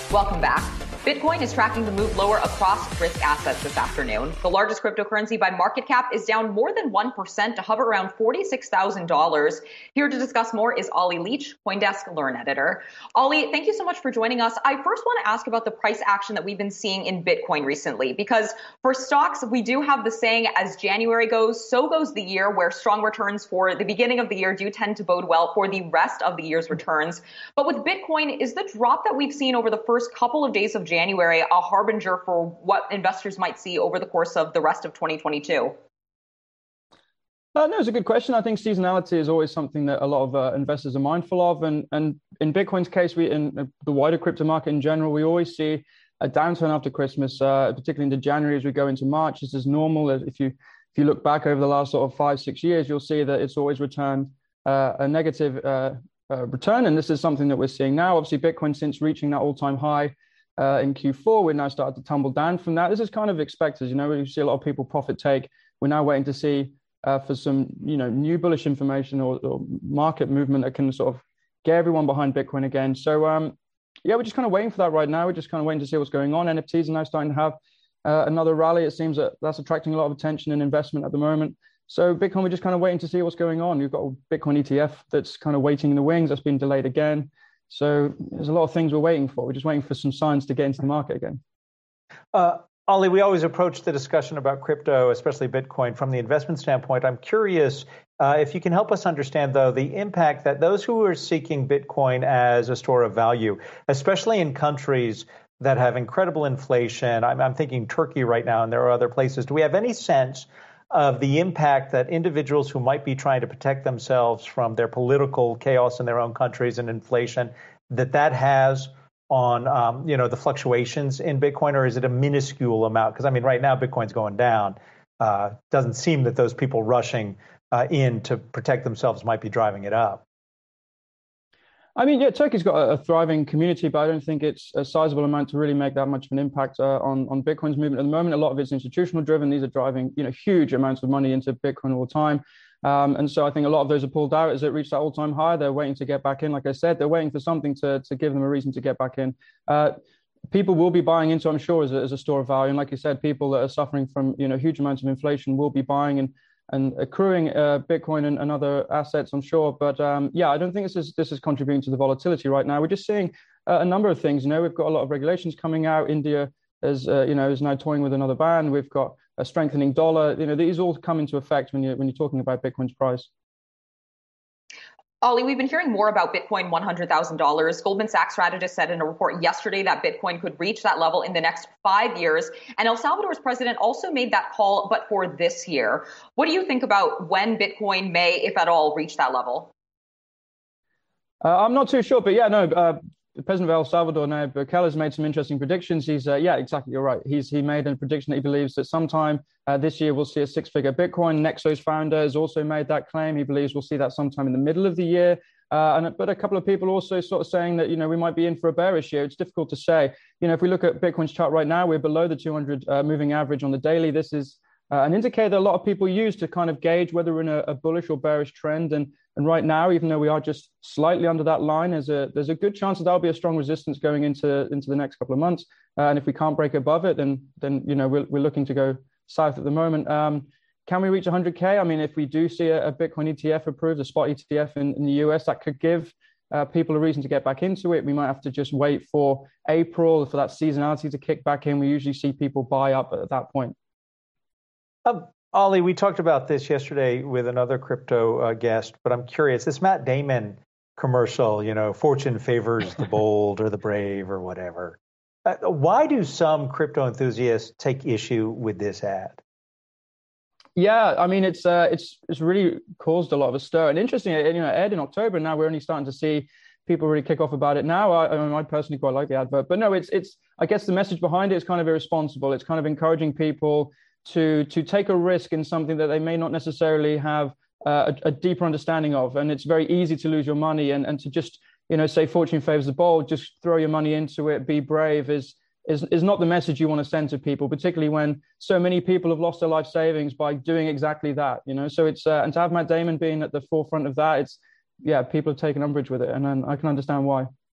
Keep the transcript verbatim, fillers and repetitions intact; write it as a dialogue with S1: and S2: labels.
S1: Welcome back. Bitcoin is tracking the move lower across risk assets this afternoon. The largest cryptocurrency by market cap is down more than one percent to hover around forty-six thousand dollars. Here to discuss more is Ollie Leach, CoinDesk Learn Editor. Ollie, thank you so much for joining us. I first want to ask about the price action that we've been seeing in Bitcoin recently, because for stocks, we do have the saying, as January goes, so goes the year, where strong returns for the beginning of the year do tend to bode well for the rest of the year's returns. But with Bitcoin, is the drop that we've seen over the first couple of days of January a harbinger for what investors might see over the course of the rest of twenty twenty-two?
S2: Uh, no, it's a good question. I think seasonality is always something that a lot of uh, investors are mindful of. And, and in Bitcoin's case, we in the wider crypto market in general, we always see a downturn after Christmas, uh, particularly into January as we go into March. This is normal. If you if you look back over the last sort of five, six years, you'll see that it's always returned uh, a negative uh, uh, return. And this is something that we're seeing now. Obviously, Bitcoin, since reaching that all-time high Uh, in Q four, we're now starting to tumble down from that. This is kind of expected. You know, we see a lot of people profit take. We're now waiting to see uh, for some, you know, new bullish information or, or market movement that can sort of get everyone behind Bitcoin again. So, um, yeah, we're just kind of waiting for that right now. We're just kind of waiting to see what's going on. N F Ts are now starting to have uh, another rally. It seems that that's attracting a lot of attention and investment at the moment. So Bitcoin, we're just kind of waiting to see what's going on. You've got a Bitcoin E T F that's kind of waiting in the wings. That's been delayed again. So there's a lot of things we're waiting for. We're just waiting for some signs to get into the market again.
S3: Uh, Ollie, we always approach the discussion about crypto, especially Bitcoin, from the investment standpoint. I'm curious uh, if you can help us understand, though, the impact that those who are seeking Bitcoin as a store of value, especially in countries that have incredible inflation. I'm, I'm thinking Turkey right now, and there are other places. Do we have any sense of the impact that individuals who might be trying to protect themselves from their political chaos in their own countries and inflation, that that has on, um, you know, the fluctuations in Bitcoin, or is it a minuscule amount? Because, I mean, right now, Bitcoin's going down. Uh, doesn't seem that those people rushing uh, in to protect themselves might be driving it up.
S2: I mean, yeah, Turkey's got a, a thriving community, but I don't think it's a sizable amount to really make that much of an impact uh, on, on Bitcoin's movement at the moment. A lot of it's institutional driven. These are driving, you know, huge amounts of money into Bitcoin all the time. Um, and so I think a lot of those are pulled out as it reached that all-time high. They're waiting to get back in. Like I said, they're waiting for something to, to give them a reason to get back in. Uh, people will be buying into, I'm sure, as a, as a store of value. And like you said, people that are suffering from, you know, huge amounts of inflation will be buying and and accruing uh, Bitcoin and, and other assets, I'm sure. But um, yeah, I don't think this is this is contributing to the volatility right now. We're just seeing uh, a number of things. You know, we've got a lot of regulations coming out. India is, uh, you know, is now toying with another ban. We've got a strengthening dollar. You know, these all come into effect when you're when you're talking about Bitcoin's price.
S1: Ollie, we've been hearing more about Bitcoin one hundred thousand dollars. Goldman Sachs strategist said in a report yesterday that Bitcoin could reach that level in the next five years. And El Salvador's president also made that call, but for this year. What do you think about when Bitcoin may, if at all, reach that level?
S2: Uh, I'm not too sure, but yeah, no, uh, the president of El Salvador, Nayib Bukele, has made some interesting predictions. He's, uh, yeah, exactly, you're right. He's he made a prediction that he believes that sometime uh, this year we'll see a six-figure Bitcoin. Nexo's founder has also made that claim. He believes we'll see that sometime in the middle of the year. Uh, and but a couple of people also sort of saying that, you know, we might be in for a bearish year. It's difficult to say. You know, if we look at Bitcoin's chart right now, we're below the two hundred uh, moving average on the daily. This is uh, an indicator that a lot of people use to kind of gauge whether we're in a, a bullish or bearish trend. And and right now, even though we are just slightly under that line, there's a there's a good chance that that'll be a strong resistance going into into the next couple of months. Uh, and if we can't break above it, then then you know we're we're looking to go south at the moment. Um, can we reach one hundred K? I mean, if we do see a, a Bitcoin E T F approved, a spot E T F in, in the U S, that could give uh, people a reason to get back into it. We might have to just wait for April for that seasonality to kick back in. We usually see people buy up at that point.
S3: Um, Ollie, we talked about this yesterday with another crypto uh, guest, but I'm curious, this Matt Damon commercial, you know, fortune favors the bold or the brave or whatever. Uh, why do some crypto enthusiasts take issue with this ad?
S2: Yeah, I mean, it's uh, it's it's really caused a lot of a stir. And interesting, you know, it aired in October. Now we're only starting to see people really kick off about it now. I, I mean, I personally quite like the advert, but no, it's it's. I guess the message behind it is kind of irresponsible. It's kind of encouraging people to to take a risk in something that they may not necessarily have uh, a, a deeper understanding of. And it's very easy to lose your money and and to just, you know, say fortune favors the bold, just throw your money into it, be brave is. Is, is not the message you want to send to people, particularly when so many people have lost their life savings by doing exactly that, you know. So it's uh, and to have Matt Damon being at the forefront of that, it's yeah, people have taken umbrage with it, and, and I can understand why.